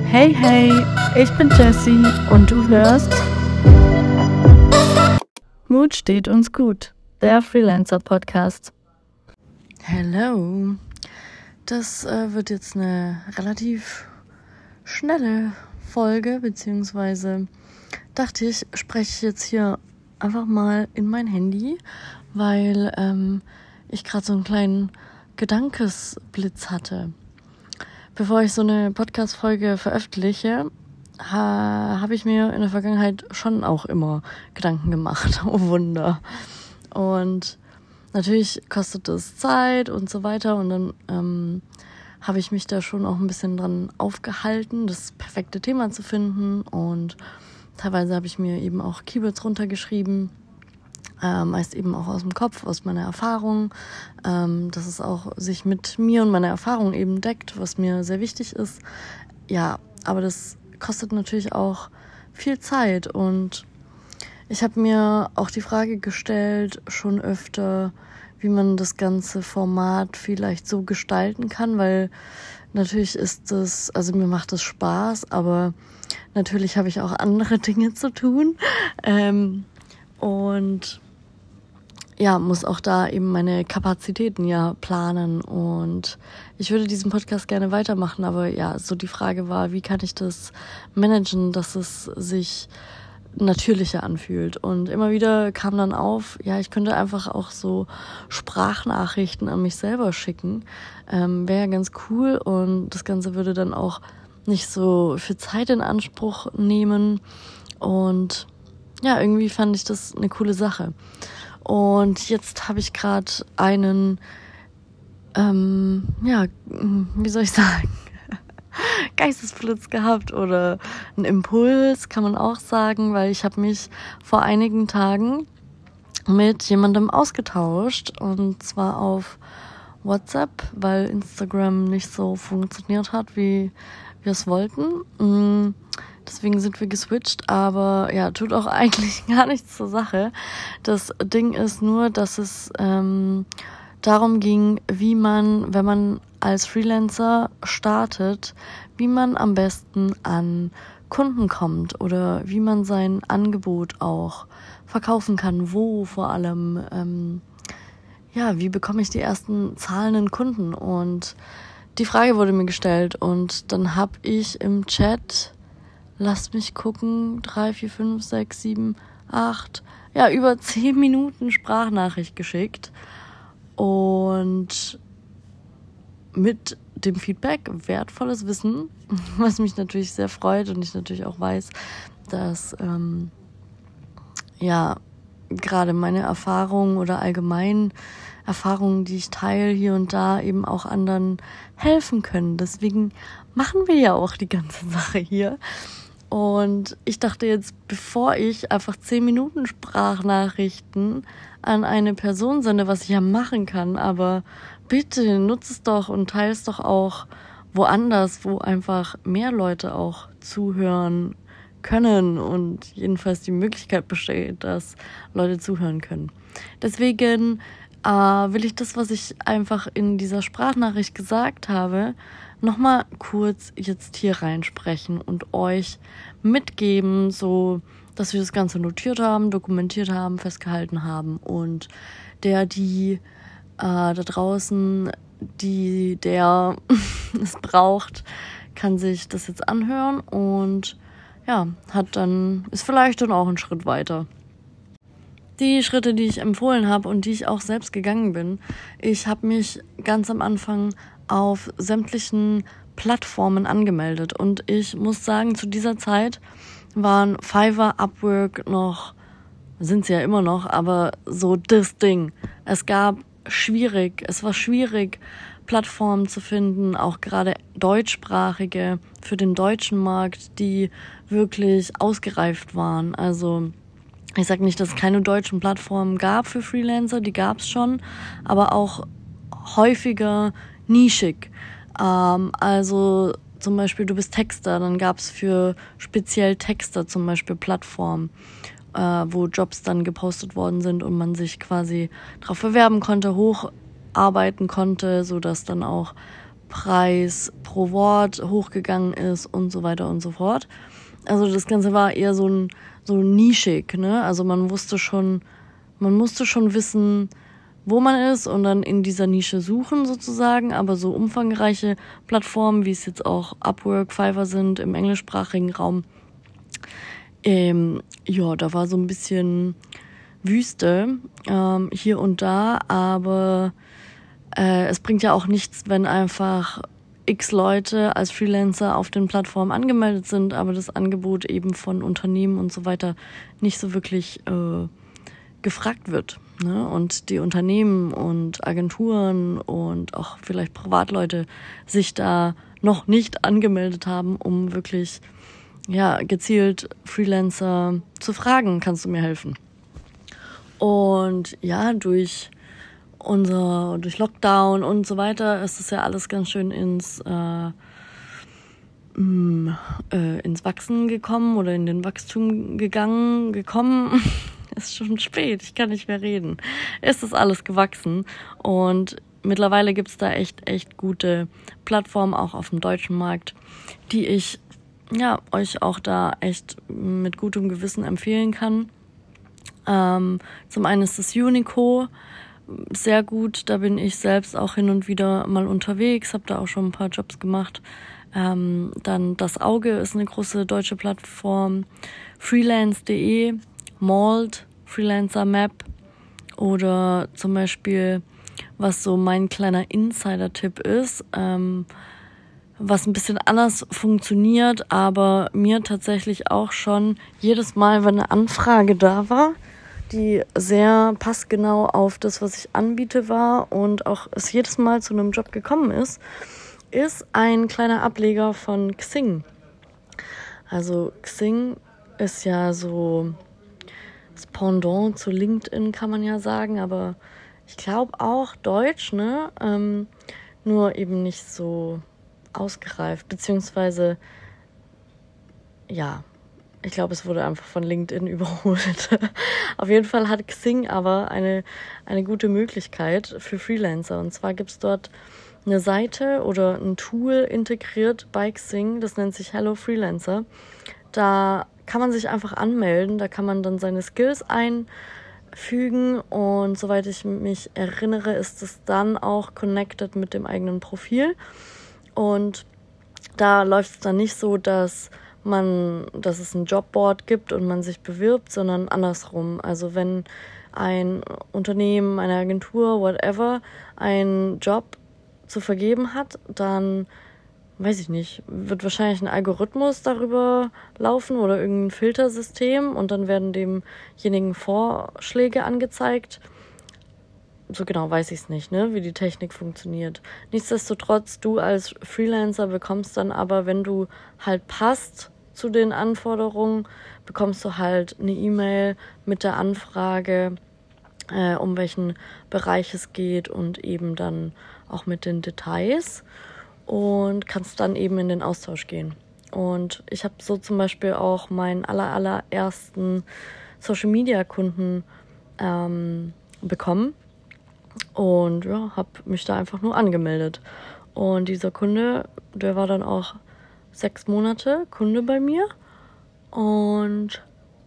Hey, hey, ich bin Jessie und du hörst Mut steht uns gut, der Freelancer-Podcast. Hello, das wird jetzt eine relativ schnelle Folge, beziehungsweise dachte ich, spreche ich jetzt hier einfach mal in mein Handy, weil ich gerade so einen kleinen Gedankesblitz hatte. Bevor ich so eine Podcast-Folge veröffentliche, habe ich mir in der Vergangenheit schon auch immer Gedanken gemacht. Oh Wunder. Und natürlich kostet es Zeit und so weiter. Und dann habe ich mich da schon auch ein bisschen dran aufgehalten, das perfekte Thema zu finden. Und teilweise habe ich mir eben auch Keywords runtergeschrieben. Meist eben auch aus dem Kopf, aus meiner Erfahrung, dass es auch sich mit mir und meiner Erfahrung eben deckt, was mir sehr wichtig ist. Ja, aber das kostet natürlich auch viel Zeit und ich habe mir auch die Frage gestellt, schon öfter, wie man das ganze Format vielleicht so gestalten kann, weil natürlich ist das, also mir macht das Spaß, aber natürlich habe ich auch andere Dinge zu tun und ja, muss auch da eben meine Kapazitäten ja planen und ich würde diesen Podcast gerne weitermachen, aber ja, so die Frage war, wie kann ich das managen, dass es sich natürlicher anfühlt und immer wieder kam dann auf, ja, ich könnte einfach auch so Sprachnachrichten an mich selber schicken, wäre ja ganz cool und das Ganze würde dann auch nicht so viel Zeit in Anspruch nehmen und ja, irgendwie fand ich das eine coole Sache. Und jetzt habe ich gerade einen, wie soll ich sagen, Geistesblitz gehabt oder einen Impuls, kann man auch sagen, weil ich habe mich vor einigen Tagen mit jemandem ausgetauscht und zwar auf WhatsApp, weil Instagram nicht so funktioniert hat, wie wir es wollten. Deswegen sind wir geswitcht, aber ja, tut auch eigentlich gar nichts zur Sache. Das Ding ist nur, dass es darum ging, wie man, wenn man als Freelancer startet, wie man am besten an Kunden kommt oder wie man sein Angebot auch verkaufen kann, wo vor allem, wie bekomme ich die ersten zahlenden Kunden? Und die Frage wurde mir gestellt und dann habe ich im Chat, lasst mich gucken, 3, 4, 5, 6, 7, 8, ja, über 10 Minuten Sprachnachricht geschickt und mit dem Feedback wertvolles Wissen, was mich natürlich sehr freut und ich natürlich auch weiß, dass gerade meine Erfahrungen oder allgemein Erfahrungen, die ich teile hier und da, eben auch anderen helfen können. Deswegen machen wir ja auch die ganze Sache hier. Und ich dachte jetzt, bevor ich einfach 10 Minuten Sprachnachrichten an eine Person sende, was ich ja machen kann, aber bitte nutze es doch und teile es doch auch woanders, wo einfach mehr Leute auch zuhören können und jedenfalls die Möglichkeit besteht, dass Leute zuhören können. Deswegen will ich das, was ich einfach in dieser Sprachnachricht gesagt habe, nochmal kurz jetzt hier reinsprechen und euch mitgeben, so dass wir das Ganze notiert haben, dokumentiert haben, festgehalten haben und die da draußen, der es braucht, kann sich das jetzt anhören und ja, ist vielleicht dann auch ein Schritt weiter. Die Schritte, die ich empfohlen habe und die ich auch selbst gegangen bin, ich habe mich ganz am Anfang auf sämtlichen Plattformen angemeldet und ich muss sagen, zu dieser Zeit waren Fiverr, Upwork noch, sind sie ja immer noch, aber so das Ding. Es war schwierig, Plattformen zu finden, auch gerade deutschsprachige für den deutschen Markt, die wirklich ausgereift waren. Also ich sage nicht, dass es keine deutschen Plattformen gab für Freelancer, die gab es schon, aber auch häufiger nischig. Also zum Beispiel, du bist Texter, dann gab es für speziell Texter zum Beispiel Plattformen, wo Jobs dann gepostet worden sind und man sich quasi darauf bewerben konnte, hocharbeiten konnte, sodass dann auch Preis pro Wort hochgegangen ist und so weiter und so fort. Also das Ganze war eher so nischig, ne? Also man musste schon wissen, wo man ist und dann in dieser Nische suchen sozusagen, aber so umfangreiche Plattformen, wie es jetzt auch Upwork, Fiverr sind im englischsprachigen Raum, da war so ein bisschen Wüste hier und da, aber es bringt ja auch nichts, wenn einfach x Leute als Freelancer auf den Plattformen angemeldet sind, aber das Angebot eben von Unternehmen und so weiter nicht so wirklich gefragt wird. Ne? Und die Unternehmen und Agenturen und auch vielleicht Privatleute sich da noch nicht angemeldet haben, um wirklich gezielt Freelancer zu fragen, kannst du mir helfen? Und ja, durch Lockdown und so weiter ist es ja alles ganz schön ins Wachsen gekommen oder in den Wachstum gekommen. Ist schon spät, ich kann nicht mehr reden. Es ist alles gewachsen und mittlerweile gibt's da echt gute Plattformen, auch auf dem deutschen Markt, die ich euch auch da echt mit gutem Gewissen empfehlen kann. Zum einen ist das Unico sehr gut, da bin ich selbst auch hin und wieder mal unterwegs, habe da auch schon ein paar Jobs gemacht. Dann Das Auge ist eine große deutsche Plattform, freelance.de, Malt, Freelancer Map oder zum Beispiel, was so mein kleiner Insider-Tipp ist, was ein bisschen anders funktioniert, aber mir tatsächlich auch schon jedes Mal, wenn eine Anfrage da war, die sehr passgenau auf das, was ich anbiete war und auch es jedes Mal zu einem Job gekommen ist ein kleiner Ableger von Xing. Also Xing ist ja so das Pendant zu LinkedIn, kann man ja sagen, aber ich glaube auch Deutsch, ne? Nur eben nicht so ausgereift, beziehungsweise ich glaube, es wurde einfach von LinkedIn überholt. Auf jeden Fall hat Xing aber eine gute Möglichkeit für Freelancer. Und zwar gibt es dort eine Seite oder ein Tool integriert bei Xing, das nennt sich Hello Freelancer. Da kann man sich einfach anmelden, da kann man dann seine Skills einfügen und soweit ich mich erinnere, ist es dann auch connected mit dem eigenen Profil. Und da läuft es dann nicht so, dass es ein Jobboard gibt und man sich bewirbt, sondern andersrum. Also wenn ein Unternehmen, eine Agentur, whatever, einen Job zu vergeben hat, dann, weiß ich nicht, wird wahrscheinlich ein Algorithmus darüber laufen oder irgendein Filtersystem und dann werden demjenigen Vorschläge angezeigt. So genau weiß ich es nicht, ne, wie die Technik funktioniert. Nichtsdestotrotz, du als Freelancer bekommst dann aber, wenn du halt passt zu den Anforderungen, bekommst du halt eine E-Mail mit der Anfrage, um welchen Bereich es geht und eben dann auch mit den Details und kannst dann eben in den Austausch gehen. Und ich habe so zum Beispiel auch meinen allerersten Social-Media-Kunden bekommen. Und habe mich da einfach nur angemeldet. Und dieser Kunde, der war dann auch 6 Monate Kunde bei mir. Und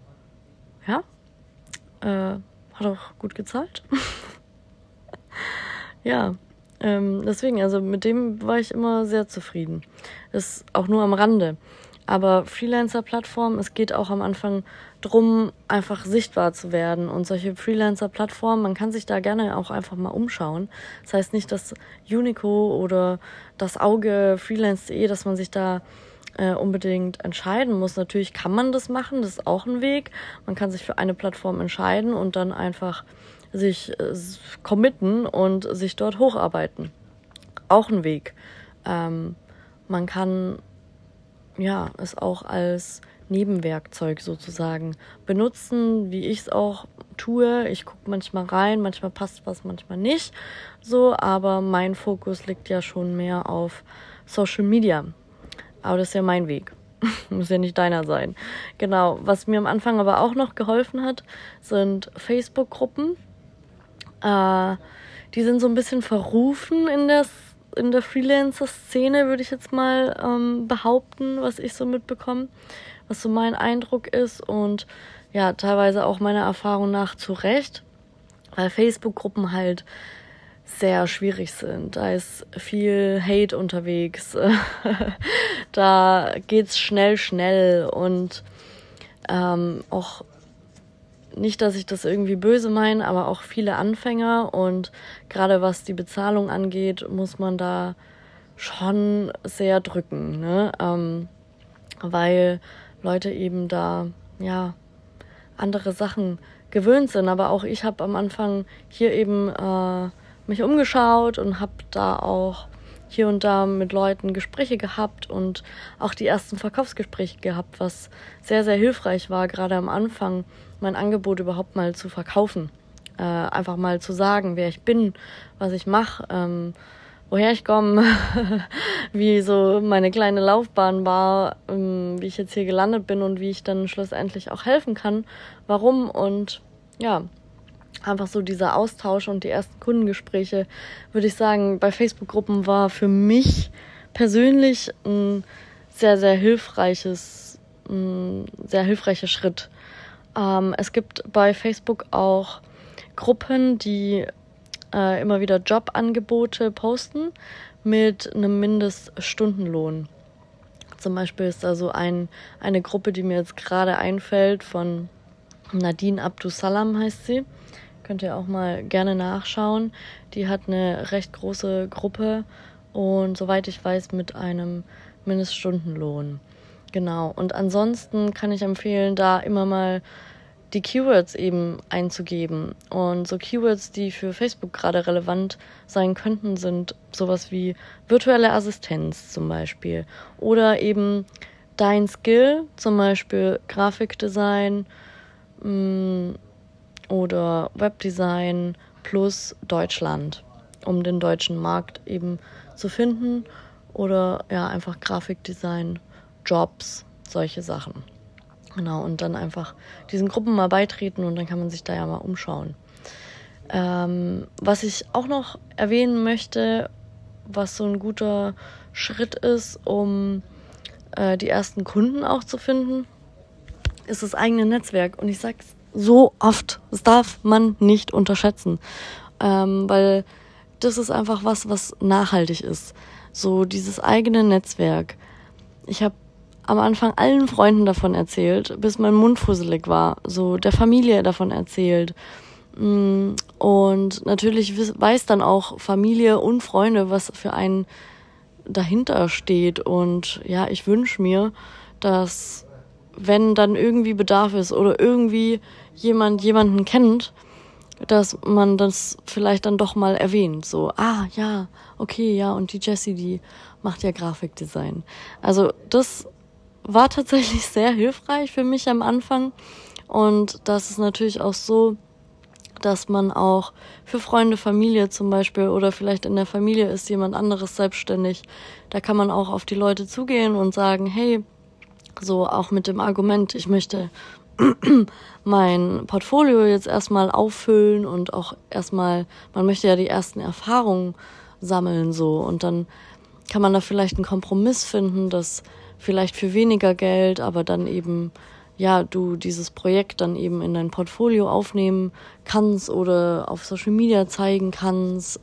hat auch gut gezahlt. Deswegen, also mit dem war ich immer sehr zufrieden. Das ist auch nur am Rande. Aber Freelancer-Plattformen, es geht auch am Anfang drum, einfach sichtbar zu werden. Und solche Freelancer-Plattformen, man kann sich da gerne auch einfach mal umschauen. Das heißt nicht, dass Unico oder Das Auge, freelance.de, dass man sich da unbedingt entscheiden muss. Natürlich kann man das machen, das ist auch ein Weg. Man kann sich für eine Plattform entscheiden und dann einfach sich committen und sich dort hocharbeiten. Auch ein Weg. Man kann es auch als Nebenwerkzeug sozusagen benutzen, wie ich es auch tue. Ich gucke manchmal rein, manchmal passt was, manchmal nicht. So, aber mein Fokus liegt ja schon mehr auf Social Media. Aber das ist ja mein Weg. Muss ja nicht deiner sein. Genau, was mir am Anfang aber auch noch geholfen hat, sind Facebook-Gruppen. Die sind so ein bisschen verrufen in der in der Freelancer-Szene, würde ich jetzt mal behaupten, was ich so mitbekomme, was so mein Eindruck ist und ja, teilweise auch meiner Erfahrung nach zu Recht, weil Facebook-Gruppen halt sehr schwierig sind. Da ist viel Hate unterwegs. Da geht's schnell und auch nicht, dass ich das irgendwie böse meine, aber auch viele Anfänger und gerade was die Bezahlung angeht, muss man da schon sehr drücken, ne? Weil Leute eben da, ja, andere Sachen gewöhnt sind. Aber auch ich habe am Anfang hier eben mich umgeschaut und habe da auch hier und da mit Leuten Gespräche gehabt und auch die ersten Verkaufsgespräche gehabt, was sehr, sehr hilfreich war, gerade am Anfang mein Angebot überhaupt mal zu verkaufen. Einfach mal zu sagen, wer ich bin, was ich mache, woher ich komme, wie so meine kleine Laufbahn war, wie ich jetzt hier gelandet bin und wie ich dann schlussendlich auch helfen kann, warum und ja, einfach so dieser Austausch und die ersten Kundengespräche, würde ich sagen, bei Facebook-Gruppen war für mich persönlich ein sehr, sehr hilfreicher Schritt. Es gibt bei Facebook auch Gruppen, die immer wieder Jobangebote posten mit einem Mindeststundenlohn. Zum Beispiel ist da so eine Gruppe, die mir jetzt gerade einfällt, von Nadine Abdusalam heißt sie. Könnt ihr auch mal gerne nachschauen. Die hat eine recht große Gruppe und soweit ich weiß mit einem Mindeststundenlohn. Genau. Und ansonsten kann ich empfehlen, da immer mal die Keywords eben einzugeben. Und so Keywords, die für Facebook gerade relevant sein könnten, sind sowas wie virtuelle Assistenz zum Beispiel. Oder eben dein Skill, zum Beispiel Grafikdesign, oder Webdesign plus Deutschland, um den deutschen Markt eben zu finden oder ja einfach Grafikdesign, Jobs, solche Sachen. Genau, und dann einfach diesen Gruppen mal beitreten und dann kann man sich da ja mal umschauen. Was ich auch noch erwähnen möchte, was so ein guter Schritt ist, um die ersten Kunden auch zu finden, ist das eigene Netzwerk. Und ich sag's so oft, das darf man nicht unterschätzen, weil das ist einfach was nachhaltig ist. So dieses eigene Netzwerk. Ich habe am Anfang allen Freunden davon erzählt, bis mein Mund fusselig war, so der Familie davon erzählt. Und natürlich weiß dann auch Familie und Freunde, was für einen dahinter steht. Und ja, ich wünsche mir, dass wenn dann irgendwie Bedarf ist oder irgendwie jemanden kennt, dass man das vielleicht dann doch mal erwähnt. So, ja, okay, ja, und die Jessie, die macht ja Grafikdesign. Also das war tatsächlich sehr hilfreich für mich am Anfang. Und das ist natürlich auch so, dass man auch für Freunde, Familie zum Beispiel oder vielleicht in der Familie ist jemand anderes selbstständig. Da kann man auch auf die Leute zugehen und sagen, hey, so auch mit dem Argument, ich möchte mein Portfolio jetzt erstmal auffüllen und auch erstmal, man möchte ja die ersten Erfahrungen sammeln so und dann kann man da vielleicht einen Kompromiss finden, dass vielleicht für weniger Geld, aber dann eben, ja, du dieses Projekt dann eben in dein Portfolio aufnehmen kannst oder auf Social Media zeigen kannst.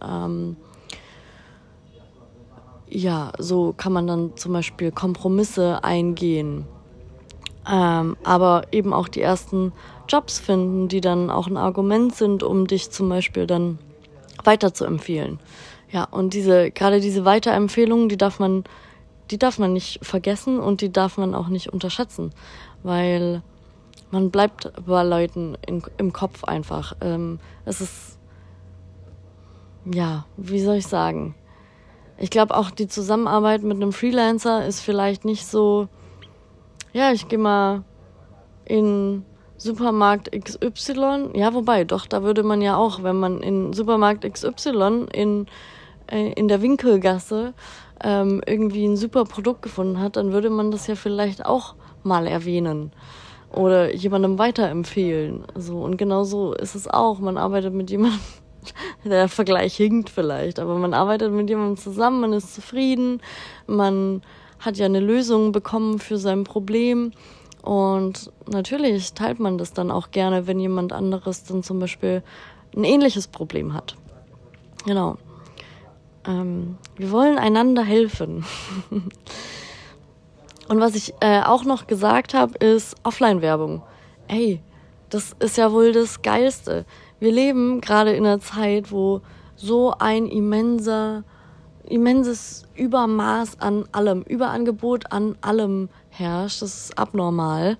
Ja, so kann man dann zum Beispiel Kompromisse eingehen. Aber eben auch die ersten Jobs finden, die dann auch ein Argument sind, um dich zum Beispiel dann weiterzuempfehlen. Ja, und gerade diese Weiterempfehlungen, die darf man nicht vergessen und die darf man auch nicht unterschätzen, weil man bleibt bei Leuten im Kopf einfach. Es ist, ja, wie soll ich sagen? Ich glaube auch die Zusammenarbeit mit einem Freelancer ist vielleicht nicht so, ja, ich gehe mal in Supermarkt XY. Ja, wobei, doch, da würde man ja auch, wenn man in Supermarkt XY in der Winkelgasse irgendwie ein super Produkt gefunden hat, dann würde man das ja vielleicht auch mal erwähnen oder jemandem weiterempfehlen. So, und genau so ist es auch. Man arbeitet mit jemandem Der Vergleich hinkt vielleicht, aber man arbeitet mit jemandem zusammen, man ist zufrieden, man hat ja eine Lösung bekommen für sein Problem und natürlich teilt man das dann auch gerne, wenn jemand anderes dann zum Beispiel ein ähnliches Problem hat. Genau. Wir wollen einander helfen. Und was ich auch noch gesagt habe, ist Offline-Werbung. Ey, das ist ja wohl das Geilste. Wir leben gerade in einer Zeit, wo so ein immenses Übermaß an allem, Überangebot an allem herrscht. Das ist abnormal.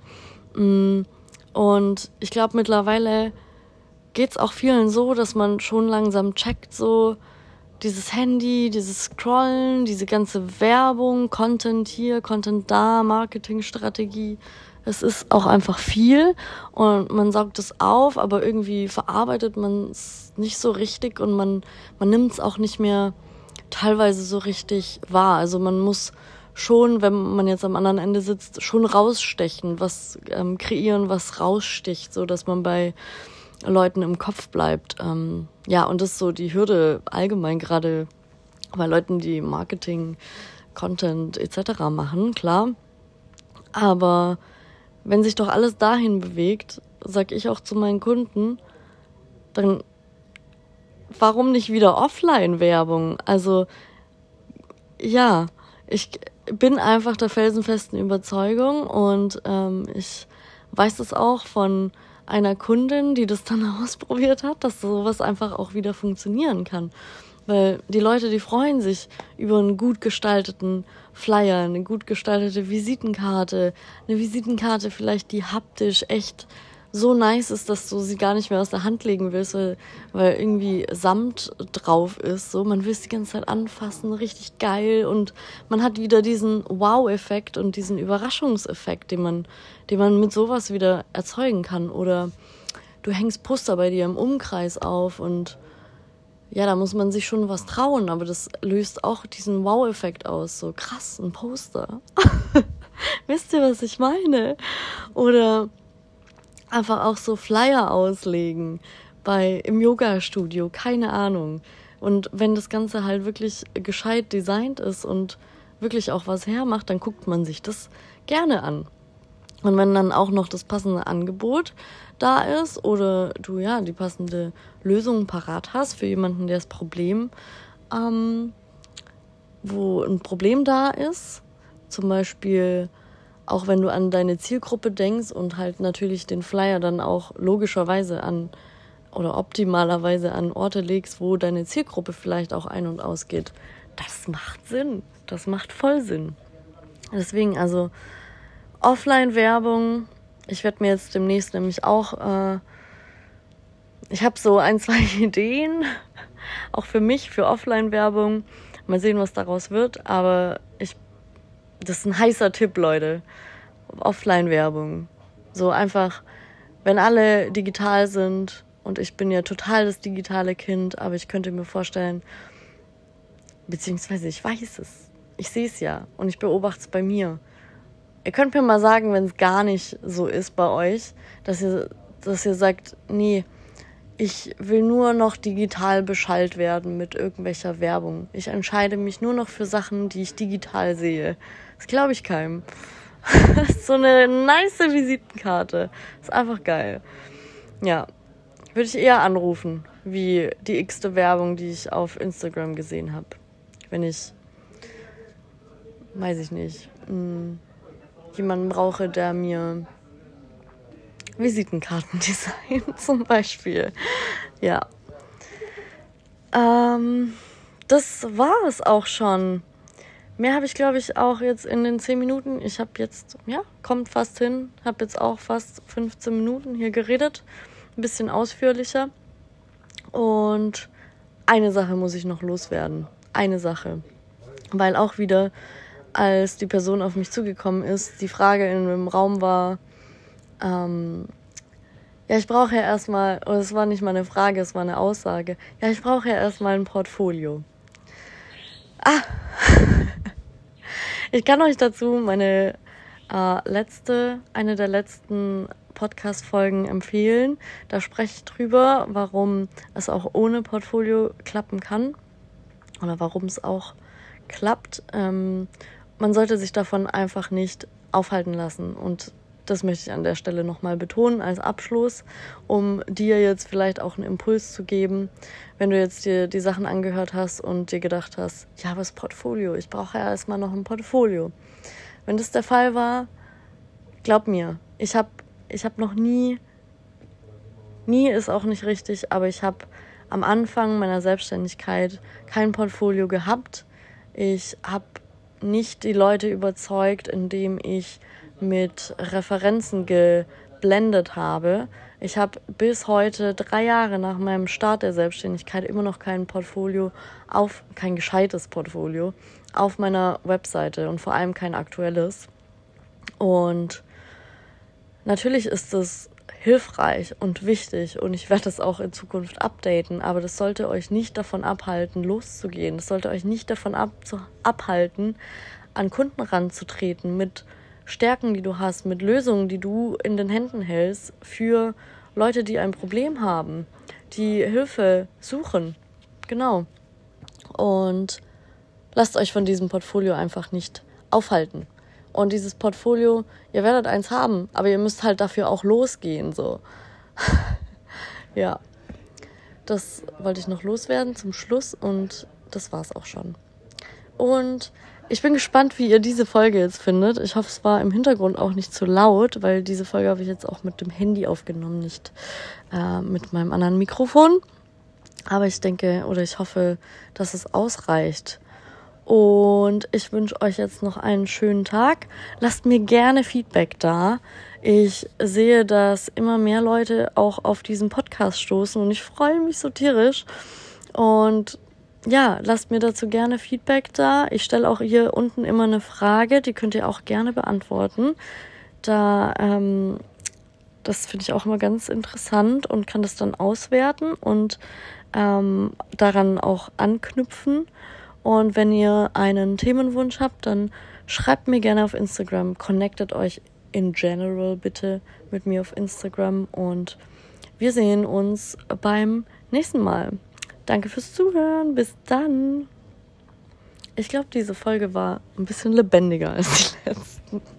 Und ich glaube, mittlerweile geht's auch vielen so, dass man schon langsam checkt, so dieses Handy, dieses Scrollen, diese ganze Werbung, Content hier, Content da, Marketingstrategie. Es ist auch einfach viel und man saugt es auf, aber irgendwie verarbeitet man es nicht so richtig und man nimmt es auch nicht mehr teilweise so richtig wahr. Also man muss schon, wenn man jetzt am anderen Ende sitzt, schon rausstechen, was kreieren, was raussticht, so dass man bei Leuten im Kopf bleibt. Ja, und das ist so die Hürde allgemein gerade bei Leuten, die Marketing, Content etc. machen, klar. Aber wenn sich doch alles dahin bewegt, sag ich auch zu meinen Kunden, dann warum nicht wieder Offline-Werbung? Also ja, ich bin einfach der felsenfesten Überzeugung und ich weiß das auch von einer Kundin, die das dann ausprobiert hat, dass sowas einfach auch wieder funktionieren kann. Weil die Leute, die freuen sich über einen gut gestalteten Flyer, eine gut gestaltete Visitenkarte, eine Visitenkarte vielleicht, die haptisch echt so nice ist, dass du sie gar nicht mehr aus der Hand legen willst, weil irgendwie Samt drauf ist. So, man will es die ganze Zeit anfassen, richtig geil und man hat wieder diesen Wow-Effekt und diesen Überraschungseffekt, den man mit sowas wieder erzeugen kann. Oder du hängst Poster bei dir im Umkreis auf und ja, da muss man sich schon was trauen, aber das löst auch diesen Wow-Effekt aus. So krass, ein Poster. Wisst ihr, was ich meine? Oder einfach auch so Flyer auslegen im Yoga-Studio, keine Ahnung. Und wenn das Ganze halt wirklich gescheit designt ist und wirklich auch was hermacht, dann guckt man sich das gerne an. Und wenn dann auch noch das passende Angebot da ist oder du ja die passende Lösung parat hast für jemanden, der das Problem, wo ein Problem da ist, zum Beispiel auch wenn du an deine Zielgruppe denkst und halt natürlich den Flyer dann auch logischerweise an oder optimalerweise an Orte legst, wo deine Zielgruppe vielleicht auch ein- und ausgeht. Das macht Sinn. Das macht voll Sinn. Deswegen also Offline-Werbung. Ich werde mir jetzt demnächst nämlich auch, ich habe so 1-2 Ideen, auch für mich, für Offline-Werbung. Mal sehen, was daraus wird, aber das ist ein heißer Tipp, Leute. Offline-Werbung. So einfach, wenn alle digital sind und ich bin ja total das digitale Kind, aber ich könnte mir vorstellen, beziehungsweise ich weiß es. Ich sehe es ja und ich beobachte es bei mir. Ihr könnt mir mal sagen, wenn es gar nicht so ist bei euch, dass ihr sagt, nee, ich will nur noch digital beschallt werden mit irgendwelcher Werbung. Ich entscheide mich nur noch für Sachen, die ich digital sehe. Das glaube ich keinem. Das ist so eine nice Visitenkarte. Ist einfach geil. Ja, würde ich eher anrufen, wie die x-te Werbung, die ich auf Instagram gesehen habe. Wenn ich, weiß ich nicht, jemanden brauche, der mir Visitenkarten designt zum Beispiel. Ja. Das war es auch schon. Mehr habe ich, glaube ich, auch jetzt in den 10 Minuten. Ich habe jetzt, kommt fast hin. Habe jetzt auch fast 15 Minuten hier geredet. Ein bisschen ausführlicher. Und eine Sache muss ich noch loswerden. Eine Sache. Weil auch wieder, als die Person auf mich zugekommen ist, die Frage im Raum war, ich brauche ja erstmal, oder es war nicht mal eine Frage, es war eine Aussage. Ja, ich brauche ja erstmal ein Portfolio. Ich kann euch dazu eine der letzten Podcast-Folgen empfehlen. Da spreche ich drüber, warum es auch ohne Portfolio klappen kann oder warum es auch klappt. Man sollte sich davon einfach nicht aufhalten lassen, und das möchte ich an der Stelle nochmal betonen als Abschluss, um dir jetzt vielleicht auch einen Impuls zu geben, wenn du jetzt dir die Sachen angehört hast und dir gedacht hast, ja, was Portfolio? Ich brauche ja erstmal noch ein Portfolio. Wenn das der Fall war, glaub mir, ich hab noch nie ist auch nicht richtig, aber ich habe am Anfang meiner Selbstständigkeit kein Portfolio gehabt. Ich habe nicht die Leute überzeugt, indem ich mit Referenzen geblendet habe. Ich habe bis heute, 3 Jahre nach meinem Start der Selbstständigkeit, immer noch kein gescheites Portfolio auf meiner Webseite und vor allem kein aktuelles. Und natürlich ist es hilfreich und wichtig und ich werde das auch in Zukunft updaten, aber das sollte euch nicht davon abhalten, loszugehen. Das sollte euch nicht davon abhalten, an Kunden ranzutreten mit Stärken, die du hast, mit Lösungen, die du in den Händen hältst für Leute, die ein Problem haben, die Hilfe suchen. Genau. Und lasst euch von diesem Portfolio einfach nicht aufhalten. Und dieses Portfolio, ihr werdet eins haben, aber ihr müsst halt dafür auch losgehen, so. Ja, das wollte ich noch loswerden zum Schluss und das war's auch schon. Und ich bin gespannt, wie ihr diese Folge jetzt findet. Ich hoffe, es war im Hintergrund auch nicht zu laut, weil diese Folge habe ich jetzt auch mit dem Handy aufgenommen, nicht mit meinem anderen Mikrofon. Aber ich denke oder ich hoffe, dass es ausreicht. Und ich wünsche euch jetzt noch einen schönen Tag. Lasst mir gerne Feedback da. Ich sehe, dass immer mehr Leute auch auf diesen Podcast stoßen und ich freue mich so tierisch. Und ja, lasst mir dazu gerne Feedback da. Ich stelle auch hier unten immer eine Frage, die könnt ihr auch gerne beantworten. Das finde ich auch immer ganz interessant und kann das dann auswerten und daran auch anknüpfen. Und wenn ihr einen Themenwunsch habt, dann schreibt mir gerne auf Instagram. Connectet euch in general bitte mit mir auf Instagram und wir sehen uns beim nächsten Mal. Danke fürs Zuhören. Bis dann. Ich glaube, diese Folge war ein bisschen lebendiger als die letzten.